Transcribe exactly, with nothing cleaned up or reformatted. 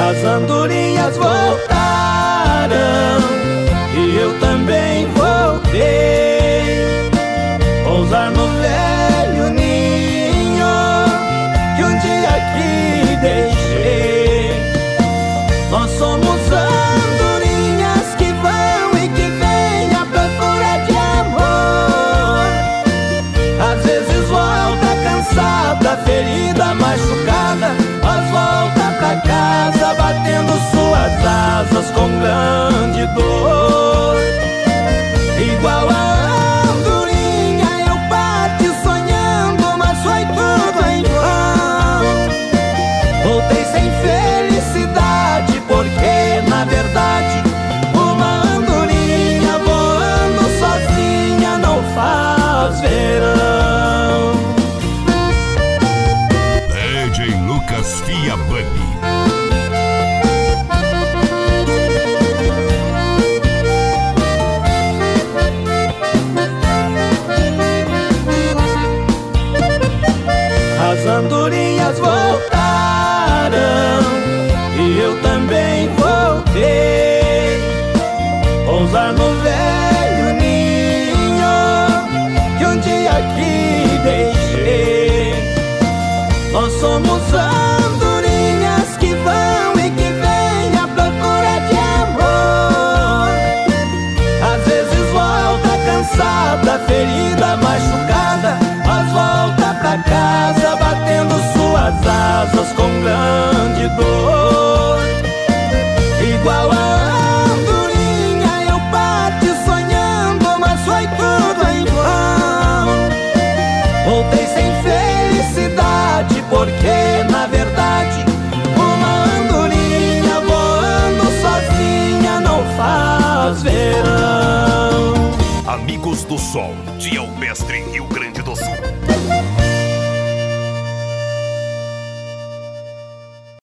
As andorinhas voltaram e eu também voltei. Pousar no velho ninho que um dia aqui deixei. Nós somos andorinhas que vão e que vêm à procura de amor. Às vezes volta cansada, ferida, machucada, mas volta pra casa batendo suas asas com grande dor. Igual a andorinha eu parti sonhando, mas foi tudo em vão. Voltei sem felicidade, porque na verdade uma andorinha voando sozinha não faz verão. D J Lucas Fia Bunny. As andorinhas voltaram e eu também voltei. Pousar no velho ninho que um dia aqui deixei. Nós somos andorinhas que vão e que vêm à procura de amor. Às vezes volta cansada, ferida, machucada, mas volta pra casa batendo suas asas com grande dor. Igual a andorinha eu parti sonhando, mas foi tudo em vão. Voltei sem felicidade, porque na verdade uma andorinha voando sozinha não faz verão. Amigos do Sol, de Alpestre, Rio Grande do Sul.